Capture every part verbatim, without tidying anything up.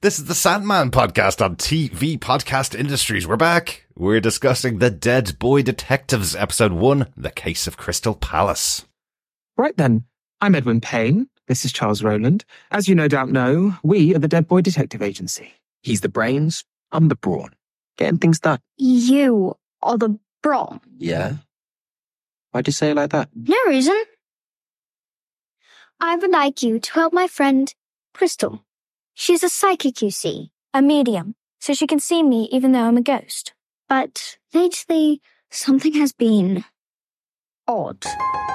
This is the Sandman podcast on T V Podcast Industries. We're back. We're discussing The Dead Boy Detectives, episode one, The Case of Crystal Palace. Right then, I'm Edwin Payne. This is Charles Rowland. As you no doubt know, we are the Dead Boy Detective Agency. He's the brains, I'm the brawn. Getting things done. You are the brawn. Yeah? Why'd you say it like that? No reason. I would like you to help my friend, Crystal. She's a psychic, you see, a medium, so she can see me even though I'm a ghost. But lately, something has been odd.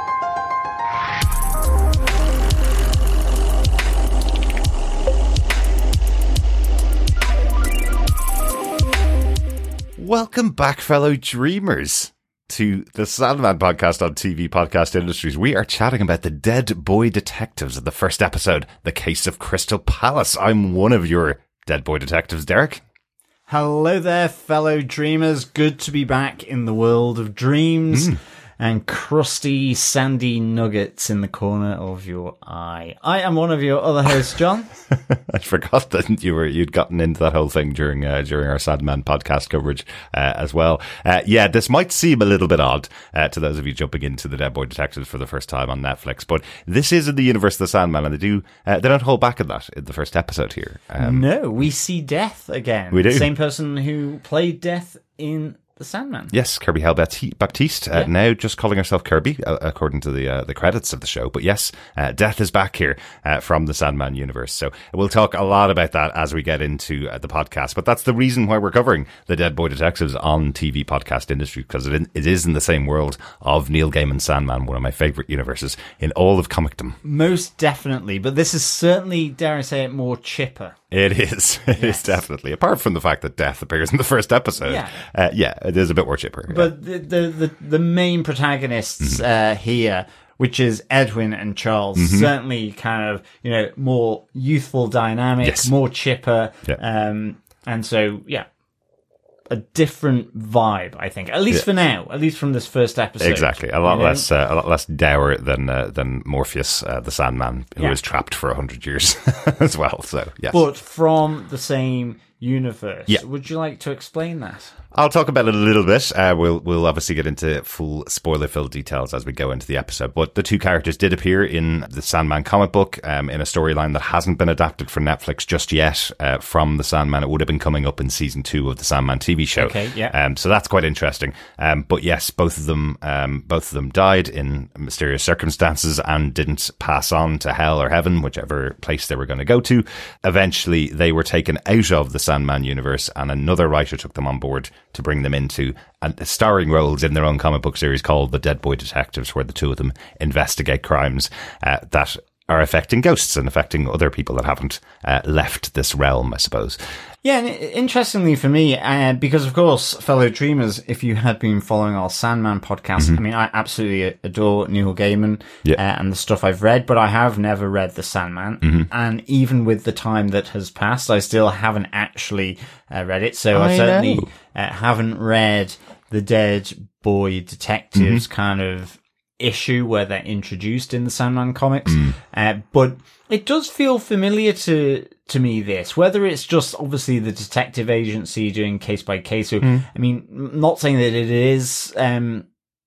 Welcome back, fellow dreamers, to the Sandman podcast on T V Podcast Industries. We are chatting about The Dead Boy Detectives of the first episode, The Case of Crystal Palace. I'm one of your Dead Boy Detectives, Derek. Hello there, fellow dreamers. Good to be back in the world of dreams. Mm. And crusty, sandy nuggets in the corner of your eye. I am one of your other hosts, John. I forgot that you were you'd gotten into that whole thing during uh, during our Sandman podcast coverage uh, as well. Uh, yeah, this might seem a little bit odd uh, to those of you jumping into the Dead Boy Detectives for the first time on Netflix, but this is in the universe of the Sandman, and they do uh, they don't hold back in that in the first episode here. Um, no, we see Death again. We do. Same person who played Death in The Sandman. Yes, Kirby Hale Baptiste, uh, yeah. Now just calling herself Kirby, uh, according to the uh, the credits of the show. But yes, uh, Death is back here uh, from the Sandman universe. So we'll talk a lot about that as we get into uh, the podcast. But that's the reason why we're covering the Dead Boy Detectives on T V Podcast Industry, because it, it is in the same world of Neil Gaiman's Sandman, one of my favourite universes in all of comicdom. Most definitely. But this is certainly, dare I say it, more chipper. It is. It yes. is definitely. Apart from the fact that Death appears in the first episode. Yeah, uh, yeah it is a bit more chipper. But yeah. the, the, the, the main protagonists mm-hmm. uh, here, which is Edwin and Charles, mm-hmm. certainly kind of, you know, more youthful dynamic, yes. more chipper. Yeah. Um, and so, yeah. A different vibe, I think. At least yeah. for now. At least from this first episode. Exactly. A lot you know? less, uh, a lot less dour than uh, than Morpheus, uh, the Sandman, who yeah. was trapped for a hundred years as well. So yes, but from the same universe. Yeah. Would you like to explain that? I'll talk about it a little bit. Uh, we'll we'll obviously get into full spoiler-filled details as we go into the episode. But the two characters did appear in the Sandman comic book um, in a storyline that hasn't been adapted for Netflix just yet uh, from the Sandman. It would have been coming up in season two of the Sandman T V show. Okay, yeah. Um, so that's quite interesting. Um, but yes, both of them um, both of them died in mysterious circumstances and didn't pass on to hell or heaven, whichever place they were going to go to. Eventually, they were taken out of the Sandman universe, and another writer took them on board to bring them into and starring roles in their own comic book series called The Dead Boy Detectives, where the two of them investigate crimes uh, that are affecting ghosts and affecting other people that haven't uh, left this realm, I suppose. Yeah, and interestingly for me, uh, because of course, fellow dreamers, if you had been following our Sandman podcast, mm-hmm. I mean, I absolutely adore Neil Gaiman yeah. uh, and the stuff I've read, but I have never read The Sandman. Mm-hmm. And even with the time that has passed, I still haven't actually uh, read it. So I, I certainly uh, haven't read the Dead Boy Detectives mm-hmm. kind of issue where they're introduced in the Sandman comics. Mm. Uh, but it does feel familiar to to me, this, whether it's just obviously the detective agency doing case by case. So, mm. I mean, not saying that it is um,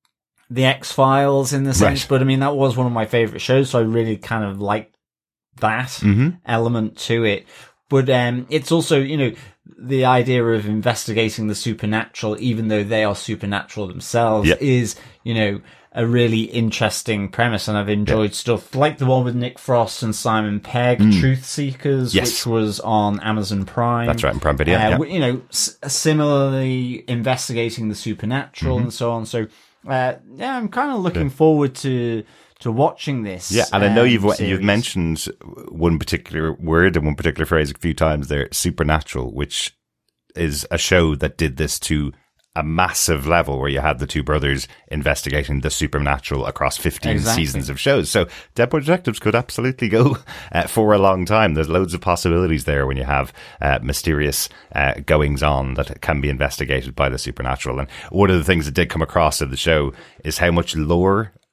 the X-Files in the sense, right. but I mean, that was one of my favorite shows, so I really kind of liked that mm-hmm. element to it. But um, it's also, you know, the idea of investigating the supernatural, even though they are supernatural themselves, yep. is, you know, a really interesting premise, and I've enjoyed yep. stuff like the one with Nick Frost and Simon Pegg, mm. Truth Seekers, yes. which was on Amazon Prime. That's right, in Prime Video. Uh, yep. You know, s- similarly investigating the supernatural mm-hmm. and so on. So, uh, yeah, I'm kind of looking yeah. forward to to watching this. Yeah, and um, I know you've series. you've mentioned one particular word and one particular phrase a few times there, supernatural, which is a show that did this to a massive level, where you had the two brothers investigating the supernatural across fifteen exactly. seasons of shows. So Dead Boy Detectives could absolutely go uh, for a long time. There's loads of possibilities there when you have uh, mysterious uh, goings on that can be investigated by the supernatural. And one of the things that did come across in the show is how much lore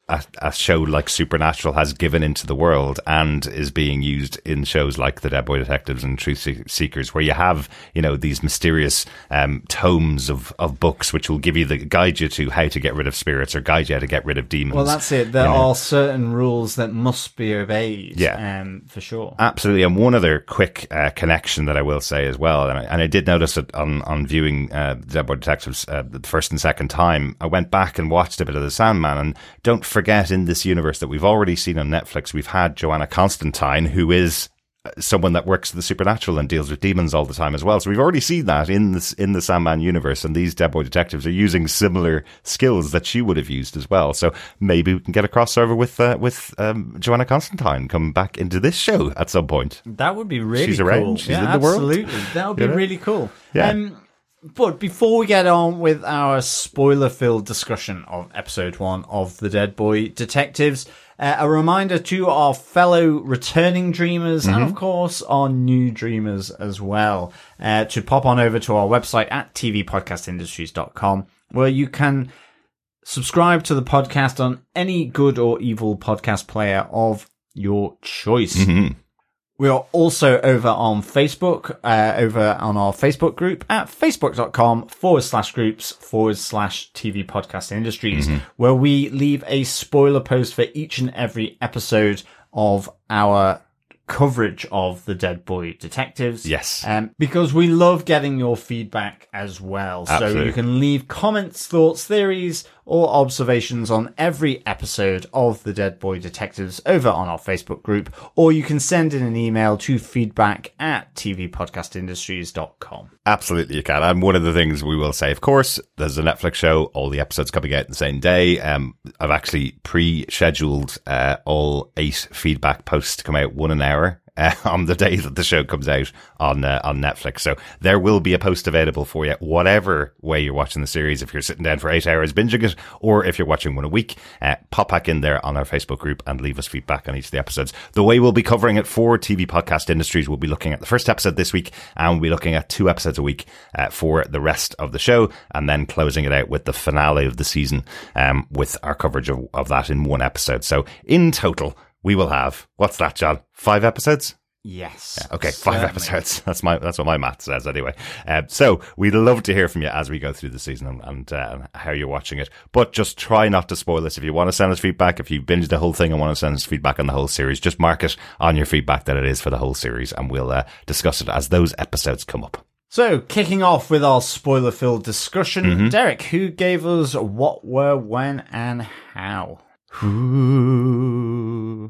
a, a show like Supernatural has given into the world and is being used in shows like The Dead Boy Detectives and Truth Seekers, where you have, you know, these mysterious um, tomes of, of books which will give you the guide you to how to get rid of spirits or guide you how to get rid of demons. Well, that's it. There you know? are certain rules that must be obeyed. Yeah, um, for sure. Absolutely. And one other quick uh, connection that I will say as well, and I, and I did notice it on on viewing uh, The Dead Boy Detectives uh, the first and second time. I went back and watched a bit of The Sandman, and don't forget, in this universe that we've already seen on Netflix, we've had Joanna Constantine, who is someone that works the supernatural and deals with demons all the time as well. So we've already seen that in this in the Sandman universe, and these Dead Boy Detectives are using similar skills that she would have used as well. So maybe we can get a crossover with uh, with um, Joanna Constantine come back into this show at some point. That would be really She's cool. around. She's yeah, in the absolutely. world. That would be You know? really cool. Yeah. Um, But before we get on with our spoiler-filled discussion of episode one of The Dead Boy Detectives, uh, a reminder to our fellow returning dreamers mm-hmm. and, of course, our new dreamers as well, uh, to pop on over to our website at t v podcast industries dot com, where you can subscribe to the podcast on any good or evil podcast player of your choice. Mm-hmm. We are also over on Facebook, uh, over on our Facebook group at facebook.com forward slash groups forward slash TV Podcast Industries, mm-hmm. where we leave a spoiler post for each and every episode of our coverage of The Dead Boy Detectives. Yes. Um, because we love getting your feedback as well. Absolutely. So you can leave comments, thoughts, theories, or observations on every episode of The Dead Boy Detectives over on our Facebook group, or you can send in an email to feedback at t v podcast industries dot com. Absolutely, you can. And one of the things we will say, of course, there's a Netflix show, all the episodes coming out the same day. Um, I've actually pre-scheduled uh, all eight feedback posts to come out one an hour. Uh, on the day that the show comes out on uh, on Netflix. So there will be a post available for you, whatever way you're watching the series. If you're sitting down for eight hours binging it, or if you're watching one a week, uh, pop back in there on our Facebook group and leave us feedback on each of the episodes. The way we'll be covering it for T V Podcast Industries, we'll be looking at the first episode this week, and we'll be looking at two episodes a week uh, for the rest of the show, and then closing it out with the finale of the season um, with our coverage of, of that in one episode. So in total, we will have, what's that, John? Five episodes? Yes. Yeah, okay, five certainly. episodes. That's my that's what my math says anyway. Uh, so we'd love to hear from you as we go through the season and, and uh, how you're watching it. But just try not to spoil this. If you want to send us feedback, if you binged the whole thing and want to send us feedback on the whole series, just mark it on your feedback that it is for the whole series, and we'll uh, discuss it as those episodes come up. So, kicking off with our spoiler-filled discussion, mm-hmm. Derek, who gave us what, where, when, and how? Ooh.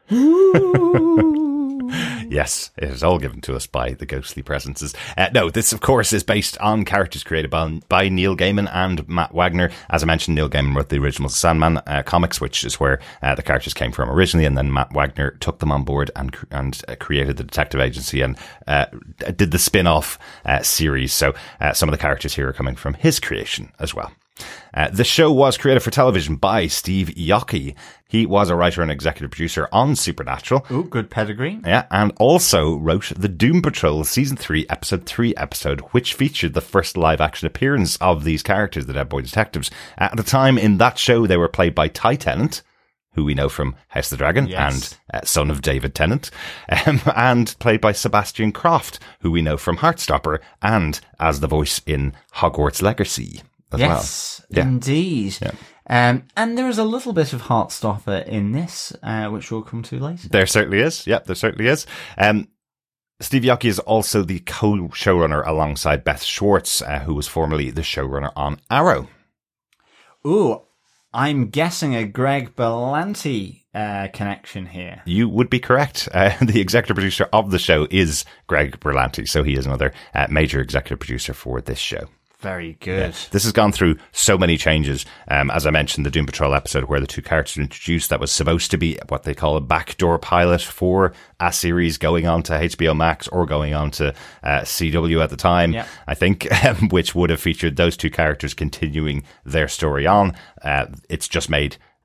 Yes, it is all given to us by the ghostly presences. Uh, no, this, of course, is based on characters created by, by Neil Gaiman and Matt Wagner. As I mentioned, Neil Gaiman wrote the original Sandman uh, comics, which is where uh, the characters came from originally, and then Matt Wagner took them on board and and uh, created the detective agency and uh, did the spin-off uh, series. So uh, some of the characters here are coming from his creation as well. Uh, the show was created for television by Steve Yockey. He was a writer and executive producer on Supernatural. Oh, good pedigree. Yeah, and also wrote the Doom Patrol Season three, Episode three episode, which featured the first live-action appearance of these characters, the Dead Boy Detectives. At the time, in that show, they were played by Ty Tennant, who we know from House of the Dragon, yes. and uh, son of David Tennant, um, and played by Sebastian Croft, who we know from Heartstopper, and as the voice in Hogwarts Legacy. As yes, well. Yeah. Indeed. Yeah. Um, and there is a little bit of Heartstopper in this, uh, which we'll come to later. There certainly is. Yep, there certainly is. Um, Steve Yockey is also the co-showrunner alongside Beth Schwartz, uh, who was formerly the showrunner on Arrow. Ooh, I'm guessing a Greg Berlanti uh, connection here. You would be correct. Uh, the executive producer of the show is Greg Berlanti, so he is another uh, major executive producer for this show. Very good. Yeah. This has gone through so many changes. Um, as I mentioned, the Doom Patrol episode where the two characters were introduced, that was supposed to be what they call a backdoor pilot for a series going on to H B O Max or going on to uh, C W at the time, yeah. I think, um, which would have featured those two characters continuing their story on. Uh, it's just made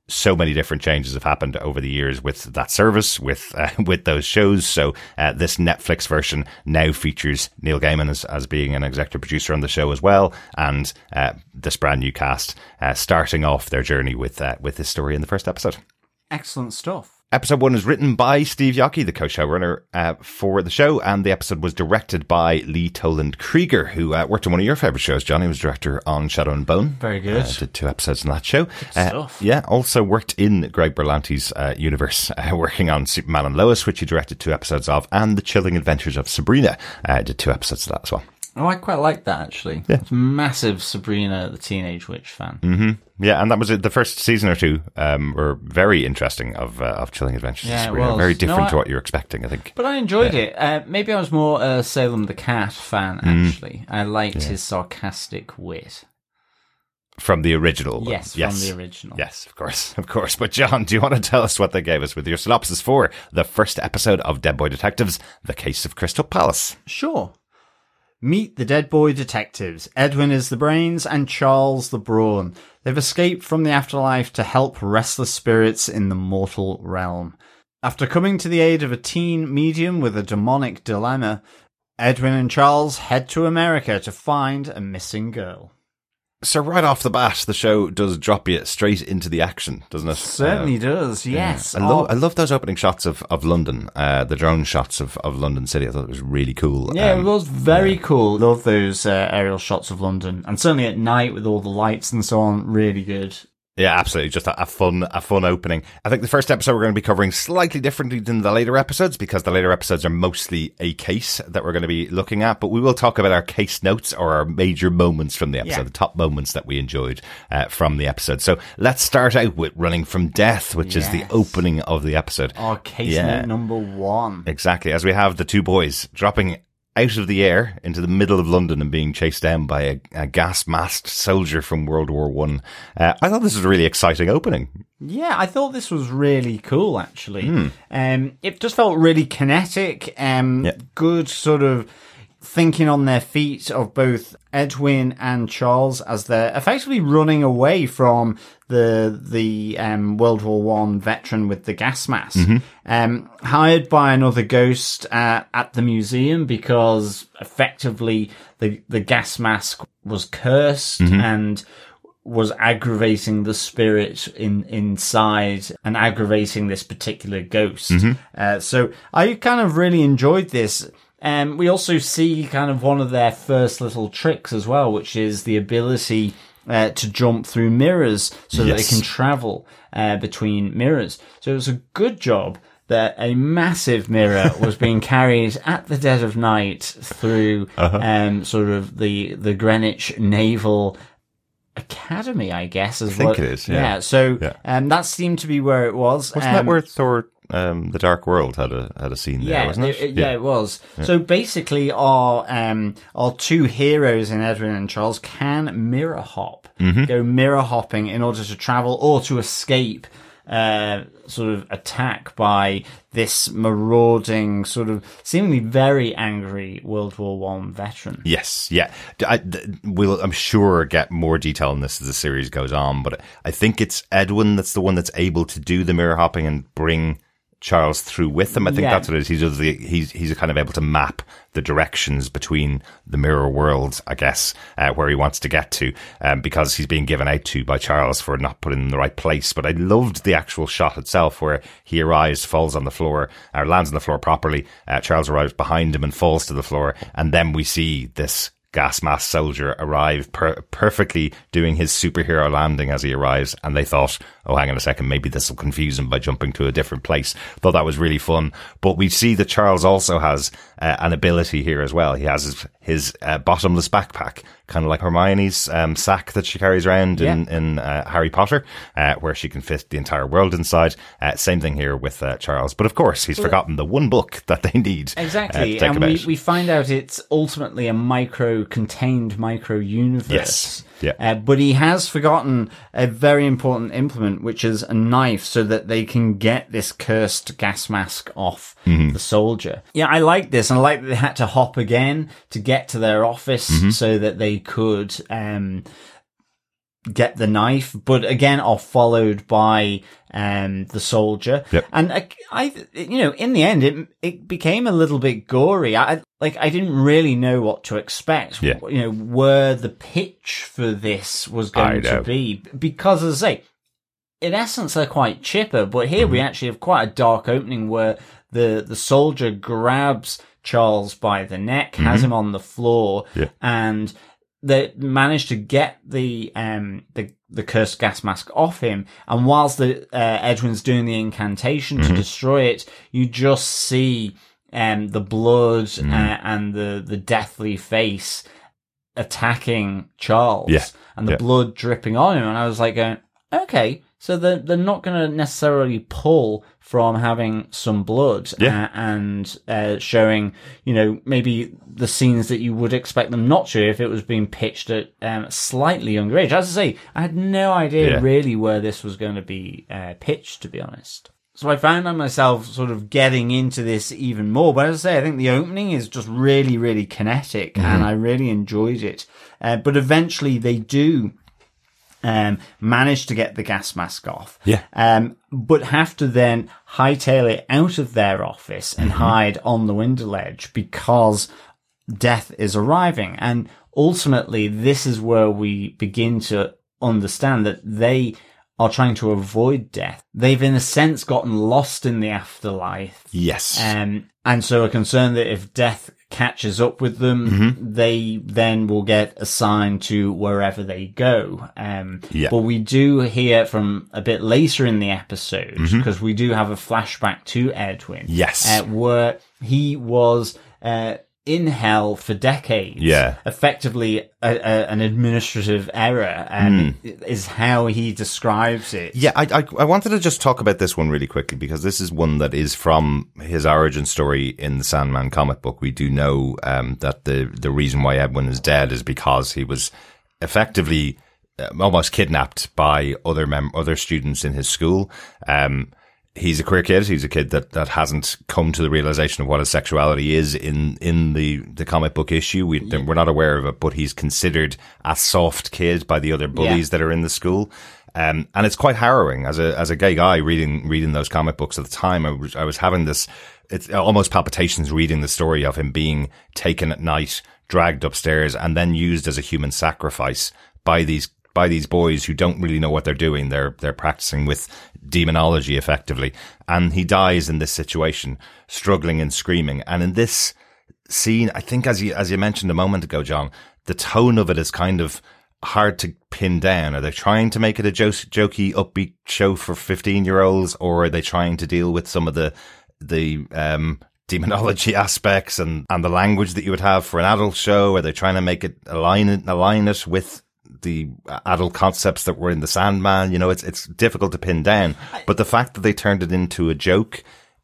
so many different changes have happened over the years with that service, with uh, with those shows. So uh, this Netflix version now features Neil Gaiman as, as being an executive producer on the show as well, and uh, this brand new cast uh, starting off their journey with uh, with this story in the first episode. Excellent stuff. Episode one is written by Steve Yockey, the co-showrunner uh, for the show, and the episode was directed by Lee Toland Krieger, who uh, worked on one of your favourite shows, Johnny. He was director on Shadow and Bone. Very good. Uh, did two episodes in that show. Good uh, stuff. Yeah, also worked in Greg Berlanti's uh, universe, uh, working on Superman and Lois, which he directed two episodes of, and The Chilling Adventures of Sabrina. Uh, did two episodes of that as well. Oh, I quite like that, actually. Yeah. I was a massive Sabrina the Teenage Witch fan. Mm-hmm. Yeah, and that was it. The first season or two um, were very interesting of uh, of Chilling Adventures yeah, of Sabrina. Well, Very different no, I, to what you were expecting, I think. But I enjoyed yeah. it. Uh, maybe I was more a Salem the Cat fan, actually. Mm. I liked yeah. his sarcastic wit. From the original one. Yes, yes, from the original. Yes, of course, of course. But John, do you want to tell us what they gave us with your synopsis for the first episode of Dead Boy Detectives, The Case of Crystal Palace? Sure. Meet the Dead Boy Detectives. Edwin is the brains and Charles the brawn. They've escaped from the afterlife to help restless spirits in the mortal realm. After coming to the aid of a teen medium with a demonic dilemma, Edwin and Charles head to America to find a missing girl. So right off the bat, the show does drop you straight into the action, doesn't it? Certainly uh, does, yes. Yeah. I, love, I love those opening shots of, of London, uh, the drone shots of, of London City. I thought it was really cool. Yeah, um, it was very yeah. cool. Love those uh, aerial shots of London. And certainly at night with all the lights and so on, really good. Yeah, absolutely. Just a, a fun, a fun opening. I think the first episode we're going to be covering slightly differently than the later episodes, because the later episodes are mostly a case that we're going to be looking at. But we will talk about our case notes or our major moments from the episode, yeah. the top moments that we enjoyed uh, from the episode. So let's start out with Running from Death, which yes. is the opening of the episode. Our case yeah. note number one. Exactly. As we have the two boys dropping out of the air into the middle of London and being chased down by a, a gas-masked soldier from World War One. Uh, I thought this was a really exciting opening. Yeah, I thought this was really cool, actually. Mm. Um, it just felt really kinetic, um, yeah. good sort of thinking on their feet of both Edwin and Charles as they're effectively running away from the the um, World War One veteran with the gas mask, mm-hmm. um, hired by another ghost uh, at the museum because effectively the the gas mask was cursed mm-hmm. and was aggravating the spirit in inside and aggravating this particular ghost. Mm-hmm. Uh, so I kind of really enjoyed this. Um, we also see kind of one of their first little tricks as well, which is the ability uh, to jump through mirrors so yes. that they can travel uh, between mirrors. So it was a good job that a massive mirror was being carried at the dead of night through uh-huh. um, sort of the, the Greenwich Naval Academy, I guess. As I think what, it is, yeah. yeah so yeah. Um, that seemed to be where it was. Wasn't um, that where Thor... Um, the Dark World had a had a scene there, yeah, wasn't it? it yeah, it was. Yeah. So basically, our um, our two heroes in Edwin and Charles can mirror hop, mm-hmm. go mirror hopping in order to travel or to escape uh, sort of attack by this marauding, sort of seemingly very angry World War One veteran. Yes, yeah. I, we'll, I'm sure, get more detail on this as the series goes on, but I think it's Edwin that's the one that's able to do the mirror hopping and bring Charles through with him. I think yeah. that's what it is. He does the, he's he's kind of able to map the directions between the mirror worlds, I guess, uh, where he wants to get to, um, because he's being given out to by Charles for not putting him in the right place. But I loved the actual shot itself, where he arrives, falls on the floor, or lands on the floor properly. Uh, Charles arrives behind him and falls to the floor, and then we see this gas mask soldier arrive per- perfectly doing his superhero landing as he arrives, and they thought, oh, hang on a second, maybe this will confuse him by jumping to a different place. Thought that was really fun. But we see that Charles also has uh, an ability here as well. He has his, his uh, bottomless backpack, kind of like Hermione's um, sack that she carries around yeah. in, in uh, Harry Potter, uh, where she can fit the entire world inside. Uh, same thing here with uh, Charles. But of course, he's well, forgotten the one book that they need. Exactly. Uh, to take and him we, out. we find out it's ultimately a micro contained micro universe. Yes. Yeah. Uh, but he has forgotten a very important implement, which is a knife, so that they can get this cursed gas mask off mm-hmm. the soldier. Yeah, I like this, and I like that they had to hop again to get to their office mm-hmm. so that they could um, get the knife, but again are followed by um the soldier. Yep. And I, I, you know, in the end, it it became a little bit gory. I like I didn't really know what to expect. Yeah. You know, where the pitch for this was going to be, because as I say, in essence, they're quite chipper. But here mm-hmm. we actually have quite a dark opening where the the soldier grabs Charles by the neck, mm-hmm. has him on the floor, yeah. and they managed to get the um the the cursed gas mask off him. And whilst the uh, Edwin's doing the incantation mm-hmm. to destroy it, you just see um the blood mm-hmm. uh, and the the deathly face attacking Charles, yeah. and the yeah. blood dripping on him. And I was like, going, okay, so they're they're not going to necessarily pull from having some blood yeah. uh, and uh, showing, you know, maybe the scenes that you would expect them not to if it was being pitched at um, slightly younger age. As I say, I had no idea yeah. really where this was going to be uh, pitched, to be honest. So I found myself sort of getting into this even more. But as I say, I think the opening is just really, really kinetic, mm-hmm. and I really enjoyed it. Uh, but eventually they do Um, manage to get the gas mask off, yeah. Um, but have to then hightail it out of their office and mm-hmm. hide on the window ledge because death is arriving. And ultimately, this is where we begin to understand that they are trying to avoid death. They've, in a sense, gotten lost in the afterlife. Yes. Um, and so are concerned that if death catches up with them, mm-hmm. they then will get assigned to wherever they go. Um, yeah. But we do hear from a bit later in the episode, because mm-hmm. we do have a flashback to Edwin. Yes. Uh, where he was uh, in hell for decades. Yeah. Effectively a, a, an administrative error, um, mm. is how he describes it. Yeah, I, I I wanted to just talk about this one really quickly, because this is one that is from his origin story in the Sandman comic book. We do know um, that the, the reason why Edwin is dead is because he was effectively uh, almost kidnapped by other mem- other students in his school. Um He's a queer kid. He's a kid that, that hasn't come to the realization of what his sexuality is in, in the, the comic book issue. We, yeah. We're not aware of it, but he's considered a soft kid by the other bullies yeah. that are in the school. Um, and it's quite harrowing as a, as a gay guy reading, reading those comic books at the time. I was, I was having this, it's almost palpitations reading the story of him being taken at night, dragged upstairs, and then used as a human sacrifice by these by these boys who don't really know what they're doing. They're, they're practicing with demonology effectively. And he dies in this situation, struggling and screaming. And in this scene, I think as you, as you mentioned a moment ago, John, the tone of it is kind of hard to pin down. Are they trying to make it a jo- jokey, upbeat show for fifteen year olds, or are they trying to deal with some of the, the, um, demonology aspects and, and the language that you would have for an adult show? Are they trying to make it align it, align it with the adult concepts that were in the Sandman? You know, it's it's difficult to pin down. But the fact that they turned it into a joke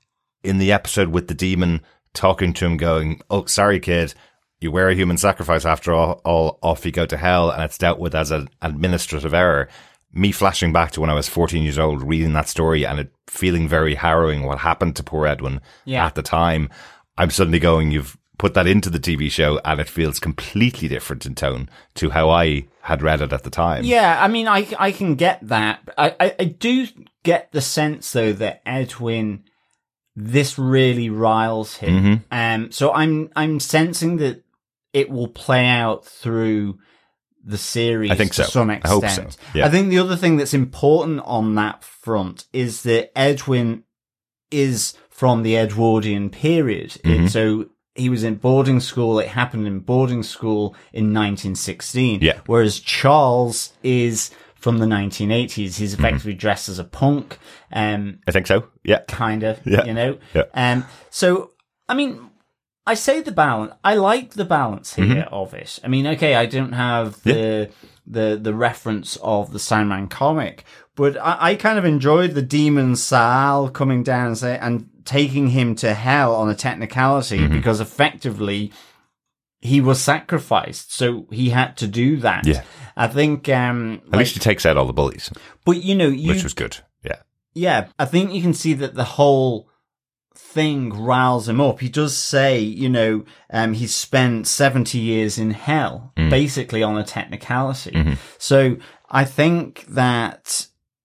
in the episode with the demon talking to him going, oh, sorry, kid, you were a human sacrifice after all, all off you go to hell, and it's dealt with as an administrative error. Me flashing back to when I was fourteen years old, reading that story and it feeling very harrowing what happened to poor Edwin yeah. at the time. I'm suddenly going, you've put that into the T V show and it feels completely different in tone to how I had read it at the time. Yeah, I mean, I, I can get that. I, I, I do get the sense, though, that Edwin, this really riles him. Mm-hmm. Um, so I'm I'm sensing that it will play out through the series I think so. to some extent. I hope so. Yeah. I think the other thing that's important on that front is that Edwin is from the Edwardian period. Mm-hmm. It, so he was in boarding school. It happened in boarding school in nineteen sixteen. Yeah. Whereas Charles is from the nineteen eighties. He's effectively mm-hmm. dressed as a punk. Um, I think so. Yeah. Kind of, yeah. you know? Yeah. Um, so, I mean, I say the balance. I like the balance here mm-hmm. of it. I mean, okay, I don't have the, yeah. the, the reference of the Sandman comic, but I, I kind of enjoyed the demon Saal coming down and say, and taking him to hell on a technicality mm-hmm. because effectively he was sacrificed. So he had to do that. Yeah. I think, um, at like, least he takes out all the bullies. But you know, you, which was good. Yeah. Yeah. I think you can see that the whole thing riles him up. He does say, you know, um, he's spent seventy years in hell, mm. basically on a technicality. Mm-hmm. So I think that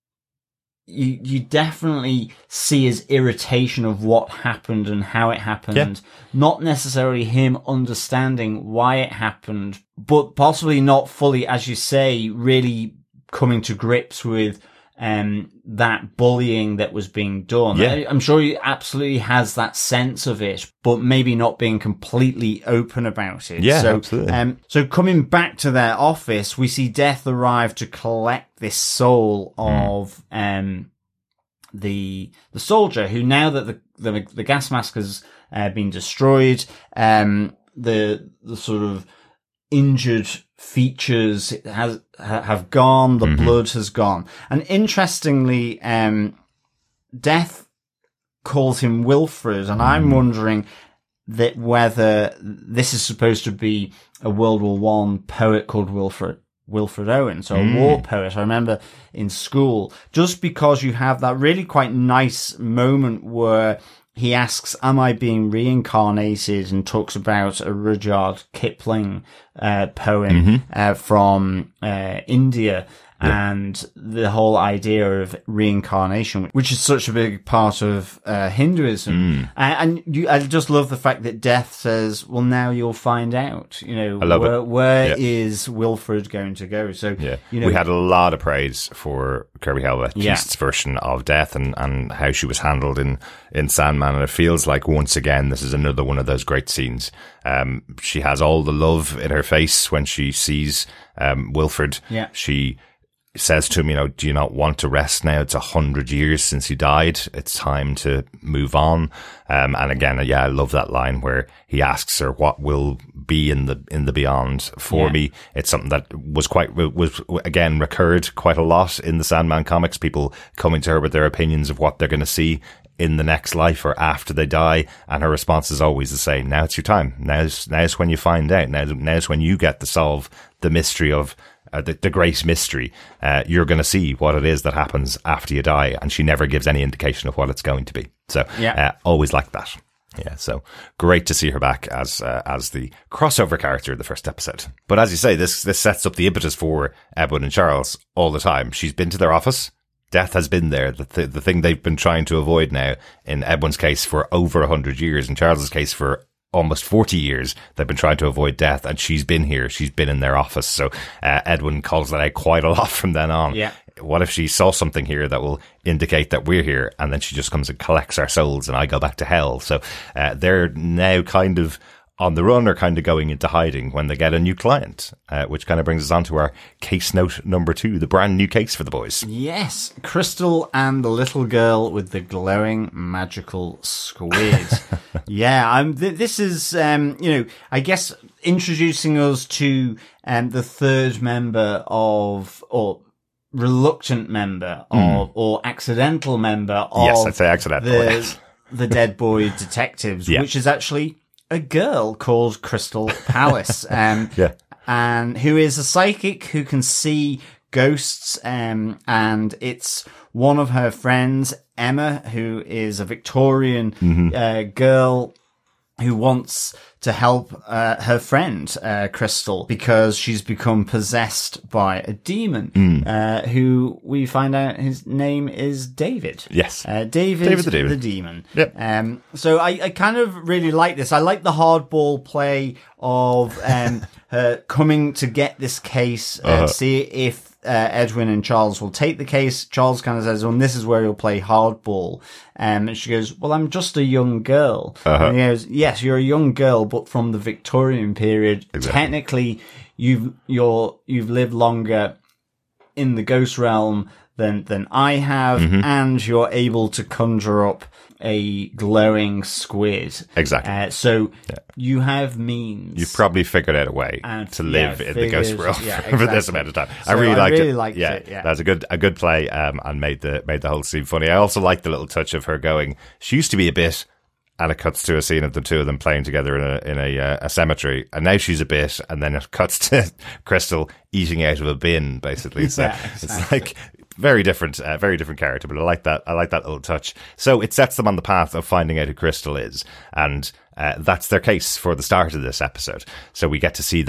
you you definitely see his irritation of what happened and how it happened. Yeah. Not necessarily him understanding why it happened, but possibly not fully, as you say, really coming to grips with um that bullying that was being done. Yeah. I, I'm sure he absolutely has that sense of it, but maybe not being completely open about it. Yeah, so, absolutely. Um, so coming back to their office, we see Death arrive to collect this soul of mm. um the the soldier who, now that the the, the gas mask has uh, been destroyed, um the the sort of injured features has have gone, the mm-hmm. blood has gone. And interestingly, um, Death calls him Wilfred, and mm. I'm wondering that whether this is supposed to be a World War One poet called Wilfred Wilfred Owen, so a mm. war poet. I remember in school, just because you have that really quite nice moment where he asks, am I being reincarnated, and talks about a Rudyard Kipling uh, poem mm-hmm. uh, from uh, India. Yeah. And the whole idea of reincarnation, which is such a big part of uh, Hinduism. Mm. And, and you, I just love the fact that Death says, well, now you'll find out, you know, I love where, it. where yeah. is Wilfred going to go? So, yeah. you know, we had a lot of praise for Kirby Helvet yeah. Keist's version of Death and, and how she was handled in, in Sandman. And it feels like, once again, this is another one of those great scenes. Um, she has all the love in her face when she sees um, Wilfred. Yeah. She says to him, you know, do you not want to rest now? It's a hundred years since he died. It's time to move on. Um, and again, yeah, I love that line where he asks her what will be in the, in the beyond for yeah. me. It's something that was quite, was again recurred quite a lot in the Sandman comics. People coming to her with their opinions of what they're going to see in the next life or after they die. And her response is always the same. Now it's your time. Now's, now's when you find out. Now, now's when you get to solve the mystery of Uh, the, the great mystery. Uh, you're going to see what it is that happens after you die, and she never gives any indication of what it's going to be. So, yeah. uh, always like that. Yeah, so great to see her back as uh, as the crossover character of the first episode. But as you say, this this sets up the impetus for Edwin and Charles all the time. She's been to their office. Death has been there. The th- the thing they've been trying to avoid now, in Edwin's case, for over a hundred years, in Charles's case for almost forty years, they've been trying to avoid Death, and she's been here. She's been in their office. So uh, Edwin calls that out quite a lot from then on. Yeah. What if she saw something here that will indicate that we're here, and then she just comes and collects our souls and I go back to hell? So uh, they're now kind of on the run, or kind of going into hiding when they get a new client, uh, which kind of brings us on to our case note number two, the brand new case for the boys. Yes, Crystal and the little girl with the glowing magical squid. yeah, I'm. Th- this is, um, you know, I guess introducing us to um, the third member of, or reluctant member of, mm. or accidental member of. Yes, I'd say accidental. The, yes. the Dead Boy Detectives, yeah. which is actually a girl called Crystal Palace, um, yeah. and who is a psychic who can see ghosts, um, and it's one of her friends, Emma, who is a Victorian mm-hmm. uh, girl who wants to help uh, her friend, uh, Crystal, because she's become possessed by a demon, mm. uh, who we find out his name is David. Yes. Uh, David, David the Demon. The demon. Yep. Um, so I, I kind of really like this. I like the hardball play of um, her coming to get this case, uh, uh-huh. see if Uh, Edwin and Charles will take the case. Charles kind of says, well, this is where you'll play hardball. Um, and she goes, well, I'm just a young girl. Uh-huh. And he goes, yes, you're a young girl, but from the Victorian period. Exactly. Technically, you've, you're, you've lived longer in the ghost realm than, than I have. Mm-hmm. And you're able to conjure up a glowing squid. Exactly. Uh, so yeah. you have means. You've probably figured out a way and, to live yeah, in figured, the ghost world yeah, for exactly. this amount of time. So I really I liked really it. Liked yeah, it. Yeah, that's a good a good play, um, and made the made the whole scene funny. I also liked the little touch of her going. She used to be a bit. And it cuts to a scene of the two of them playing together in a in a, uh, a cemetery, and now she's a bit, and then it cuts to Crystal eating out of a bin, basically. So yeah, exactly. It's like very different, uh, very different character. But I like that. I like that little touch. So it sets them on the path of finding out who Crystal is, and uh, that's their case for the start of this episode. So we get to see them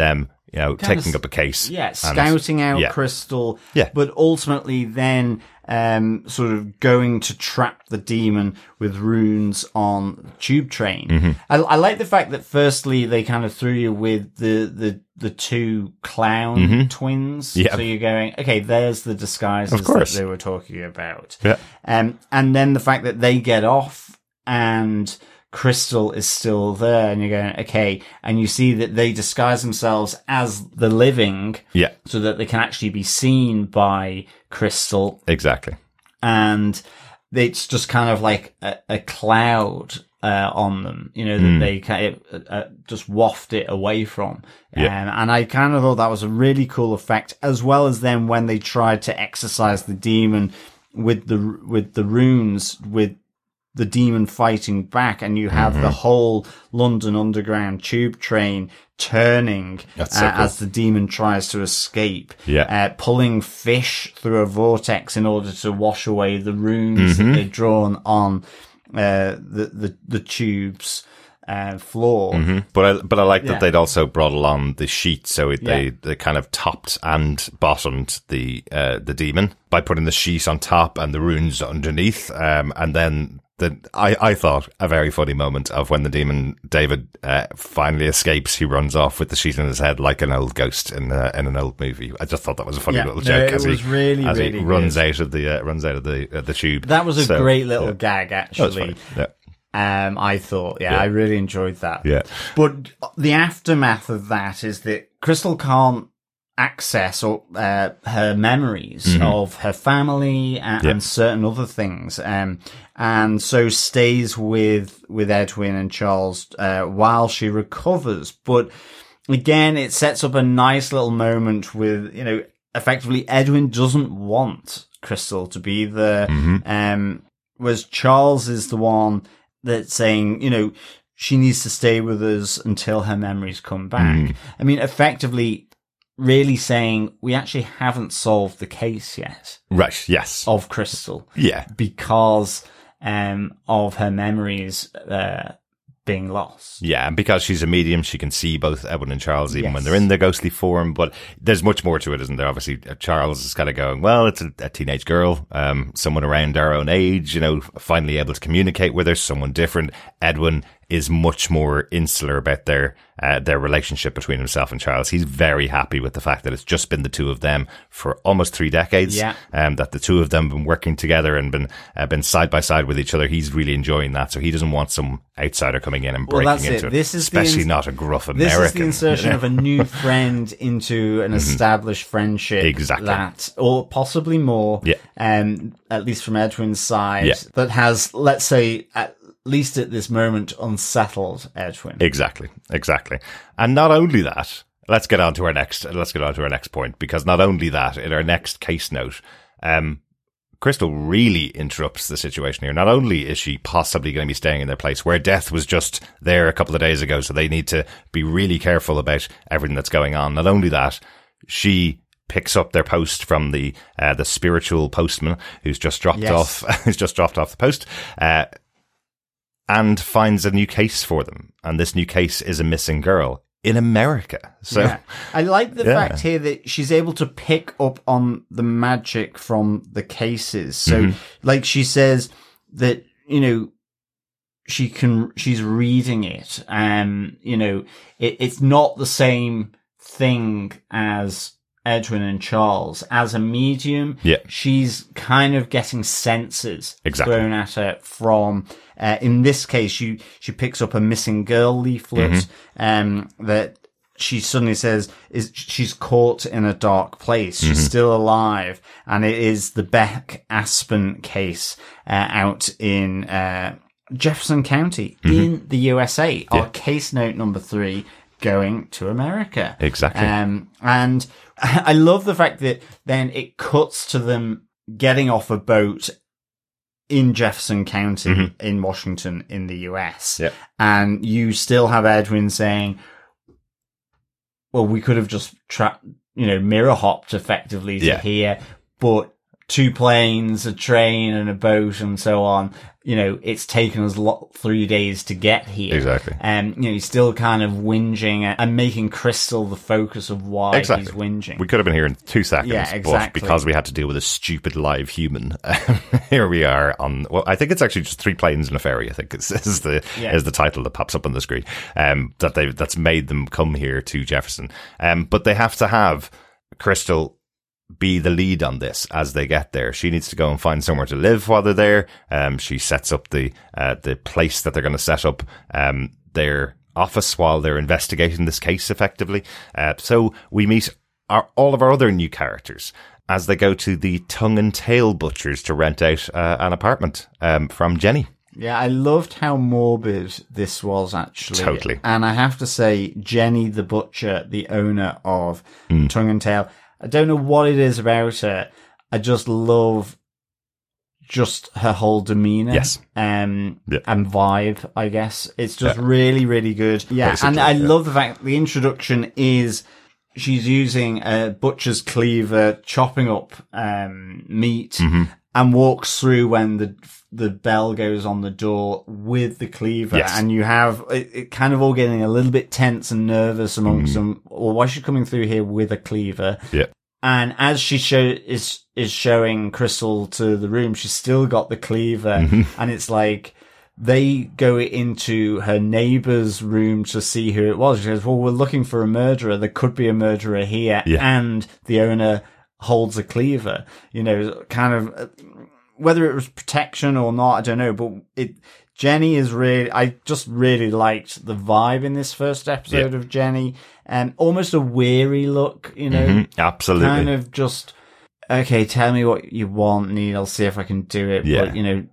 you know, kind taking of, up a case. Yeah, scouting and, out yeah. Crystal. Yeah. But ultimately then um, sort of going to trap the demon with runes on the tube train. Mm-hmm. I, I like the fact that firstly they kind of threw you with the, the, the two clown mm-hmm. twins. Yeah. So you're going, okay, there's the disguises of course. that they were talking about. Yeah. Um, and then the fact that they get off and Crystal is still there, and you're going, okay, and you see that they disguise themselves as the living, yeah, so that they can actually be seen by Crystal. Exactly. And it's just kind of like a, a cloud uh, on them, you know, that mm. they kind of uh, just waft it away from. Yeah. Um, and I kind of thought that was a really cool effect, as well as then when they tried to exorcise the demon with the with the runes, with the demon fighting back, and you have mm-hmm. the whole London Underground tube train turning uh, so cool. as the demon tries to escape, yeah. uh, pulling fish through a vortex in order to wash away the runes mm-hmm. that they'd drawn on uh, the, the, the tube's uh, floor. Mm-hmm. But I, but I like yeah. that they'd also brought along the sheet, so it, yeah. they, they kind of topped and bottomed the, uh, the demon by putting the sheet on top and the runes underneath, um, and then The, I, I thought a very funny moment of when the demon David uh, finally escapes. He runs off with the sheet in his head like an old ghost in uh, in an old movie. I just thought that was a funny yeah, little no, joke it as was he really, as really he runs good. out of the uh, runs out of the uh, the tube. That was a so, great little yeah. gag, actually. Yeah. Um, I thought, yeah, yeah, I really enjoyed that. Yeah, but the aftermath of that is that Crystal can't access or uh, her memories mm-hmm. of her family and, yeah. and certain other things, um, and so stays with with Edwin and Charles uh, while she recovers. But again, it sets up a nice little moment with, you know, effectively Edwin doesn't want Crystal to be there, mm-hmm. um, whereas Charles is the one that's saying, you know, she needs to stay with us until her memories come back. Mm. I mean, effectively, really saying we actually haven't solved the case yet. Right, yes. Of Crystal. Yeah. Because um, of her memories uh, being lost. Yeah, and because she's a medium, she can see both Edwin and Charles even yes. when they're in their ghostly form. But there's much more to it, isn't there? Obviously, Charles is kind of going, well, it's a, a teenage girl, um, someone around our own age, you know, finally able to communicate with her, someone different. Edwin is much more insular about their uh, their relationship between himself and Charles. He's very happy with the fact that it's just been the two of them for almost three decades. Yeah. Um, that the two of them have been working together and been uh, been side by side with each other. He's really enjoying that. So he doesn't want some outsider coming in and well, breaking that's into it. it. This is Especially ins- not a gruff American. This is the insertion of a new friend into an established friendship. Exactly. That, or possibly more, yeah. um, at least from Edwin's side, yeah. that has, let's say, at least at this moment, unsettled Edwin. Exactly, exactly. And not only that, let's get on to our next, let's get on to our next point, because not only that, in our next case note, um, Crystal really interrupts the situation here. Not only is she possibly going to be staying in their place where death was just there a couple of days ago, so they need to be really careful about everything that's going on. Not only that, she picks up their post from the, uh, the spiritual postman who's just dropped yes. off, who's just dropped off the post, uh, and finds a new case for them. And this new case is a missing girl in America. So yeah. I like the yeah. fact here that she's able to pick up on the magic from the cases. So mm-hmm. like she says that, you know, she can, she's reading it and, you know, it, it's not the same thing as Edwin and Charles. As a medium, yeah. she's kind of getting senses exactly. thrown at her from, uh, in this case, she, she picks up a missing girl leaflet, mm-hmm. um, that she suddenly says is she's caught in a dark place. She's mm-hmm. still alive. And it is the Beck Aspen case, uh, out in, uh, Jefferson County mm-hmm. in the U S A. Yeah. Our case note number three going to America. Exactly. Um, and I love the fact that then it cuts to them getting off a boat in Jefferson County mm-hmm. in Washington in the U S. Yep. And you still have Edwin saying, well, we could have just tra- you know, mirror hopped effectively to yeah. here, but two planes, a train and a boat and so on. You know, it's taken us lo- three days to get here. Exactly. And, um, you know, he's still kind of whinging and making Crystal the focus of why exactly. he's whinging. We could have been here in two seconds, yeah, exactly. but because we had to deal with a stupid live human, here we are on, well, I think it's actually just three planes and a ferry, I think is, is the yeah. is the title that pops up on the screen, um, that they that's made them come here to Jefferson. Um, but they have to have Crystal be the lead on this as they get there. She needs to go and find somewhere to live while they're there. Um, she sets up the uh, the place that they're going to set up um, their office while they're investigating this case effectively. Uh, so we meet our, all of our other new characters as they go to the Tongue and Tail Butchers to rent out uh, an apartment um, from Jenny. Yeah, I loved how morbid this was, actually. Totally. And I have to say, Jenny the Butcher, the owner of mm. Tongue and Tail, I don't know what it is about her. I just love just her whole demeanor. Yes. Um, yeah. and vibe, I guess. It's just yeah. really, really good. Yeah. Basically, and I yeah. love the fact that the introduction is she's using a butcher's cleaver, chopping up, um, meat mm-hmm. and walks through when the, the bell goes on the door with the cleaver. Yes. And you have it, it kind of all getting a little bit tense and nervous amongst mm. them. Well, why is she coming through here with a cleaver? Yeah. And as she show is, is showing Crystal to the room, she's still got the cleaver. Mm-hmm. And it's like, they go into her neighbor's room to see who it was. She goes, well, we're looking for a murderer. There could be a murderer here. Yeah. And the owner holds a cleaver, you know, kind of, whether it was protection or not, I don't know, but it, Jenny is really, I just really liked the vibe in this first episode yeah. of Jenny, and almost a weary look, you know, mm-hmm. absolutely, kind of just, okay, tell me what you want, and I'll see if I can do it, yeah. but, you know,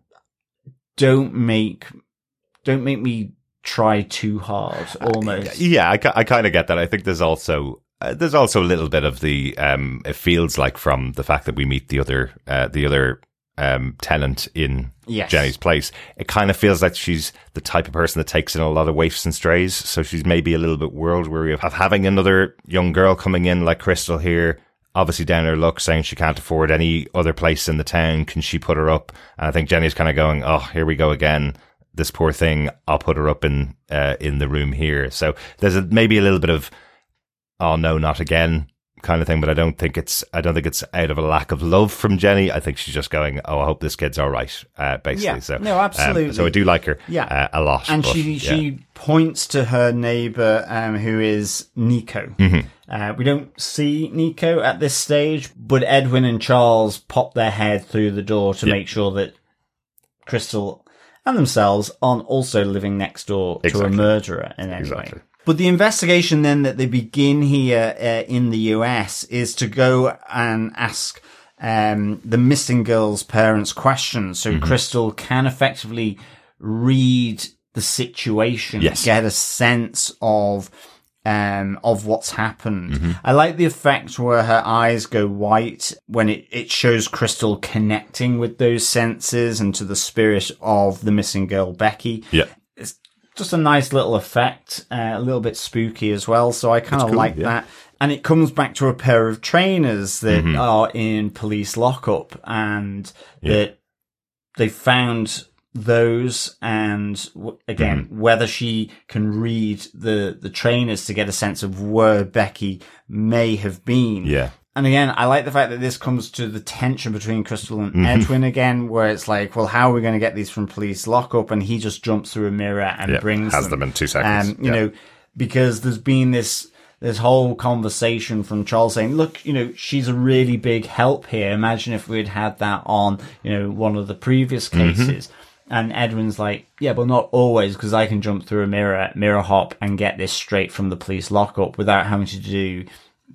don't make, don't make me try too hard, almost. Uh, yeah, I, I kind of get that. I think there's also, uh, there's also a little bit of the, um, it feels like from the fact that we meet the other, uh, the other, um, tenant in yes. Jenny's place, it kind of feels like she's the type of person that takes in a lot of waifs and strays. So she's maybe a little bit world weary of, of having another young girl coming in like Crystal here, obviously down her luck, saying she can't afford any other place in the town. Can she put her up? And I think Jenny's kind of going, oh, here we go again. This poor thing. I'll put her up in, uh, in the room here. So there's a, maybe a little bit of, oh no, not again kind of thing, but I don't think it's I don't think it's out of a lack of love from Jenny. I think she's just going, oh, I hope this kid's all right, uh, basically. Yeah, so no, absolutely. Um, so I do like her, yeah, uh, a lot. And but, she yeah. she points to her neighbor, um, who is Nico. Mm-hmm. Uh, we don't see Nico at this stage, but Edwin and Charles pop their head through the door to yeah. make sure that Crystal and themselves aren't also living next door exactly. to a murderer in any exactly. way. But the investigation then that they begin here uh, in the U S is to go and ask um, the missing girl's parents questions, so mm-hmm. Crystal can effectively read the situation, yes. get a sense of um of what's happened. Mm-hmm. I like the effect where her eyes go white when it, it shows Crystal connecting with those senses and to the spirit of the missing girl, Becky. Yeah. Just a nice little effect, uh, a little bit spooky as well. So I kind of cool, like yeah. that. And it comes back to a pair of trainers that mm-hmm. are in police lockup, and yeah. that they found those. And w- again, mm-hmm. whether she can read the, the trainers to get a sense of where Becky may have been. Yeah. And again, I like the fact that this comes to the tension between Crystal and mm-hmm. Edwin again, where it's like, well, how are we going to get these from police lockup? And he just jumps through a mirror and yeah, brings has them. them in two seconds. Um, you yeah. know, because there's been this, this whole conversation from Charles saying, look, you know, she's a really big help here. Imagine if we'd had that on, you know, one of the previous cases. Mm-hmm. And Edwin's like, yeah, but not always, because I can jump through a mirror, mirror hop and get this straight from the police lockup without having to do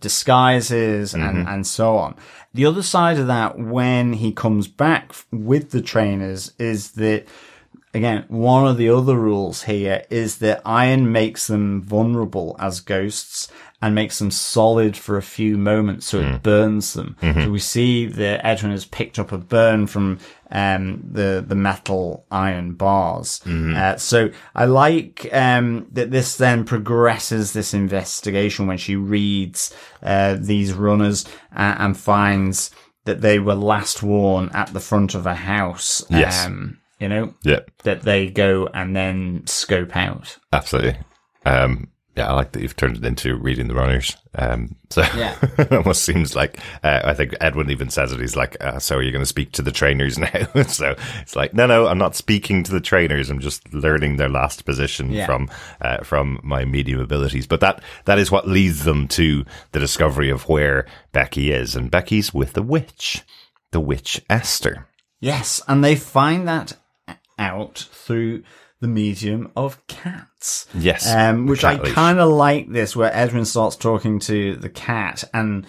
disguises and, mm-hmm. and so on. The other side of that, when he comes back with the trainers, is that, again, one of the other rules here is that iron makes them vulnerable as ghosts and makes them solid for a few moments, so mm. it burns them. Mm-hmm. So we see that Edwin has picked up a burn from um the the metal iron bars. Mm-hmm. Uh, so I like um that this then progresses this investigation when she reads uh these runners uh, and finds that they were last worn at the front of a house. Yes. Um, you know, yeah. that they go and then scope out. Absolutely. Um, yeah, I like that you've turned it into reading the runners. Um, so yeah. It almost seems like, uh, I think Edwin even says it. He's like, uh, so are you going to speak to the trainers now? So it's like, no, no, I'm not speaking to the trainers. I'm just learning their last position yeah. from, uh, from my medium abilities. But that, that is what leads them to the discovery of where Becky is. And Becky's with the witch, the witch Esther. Yes. And they find that out through the medium of cats. Yes. Um, which I kind of like this, where Edwin starts talking to the cat, and,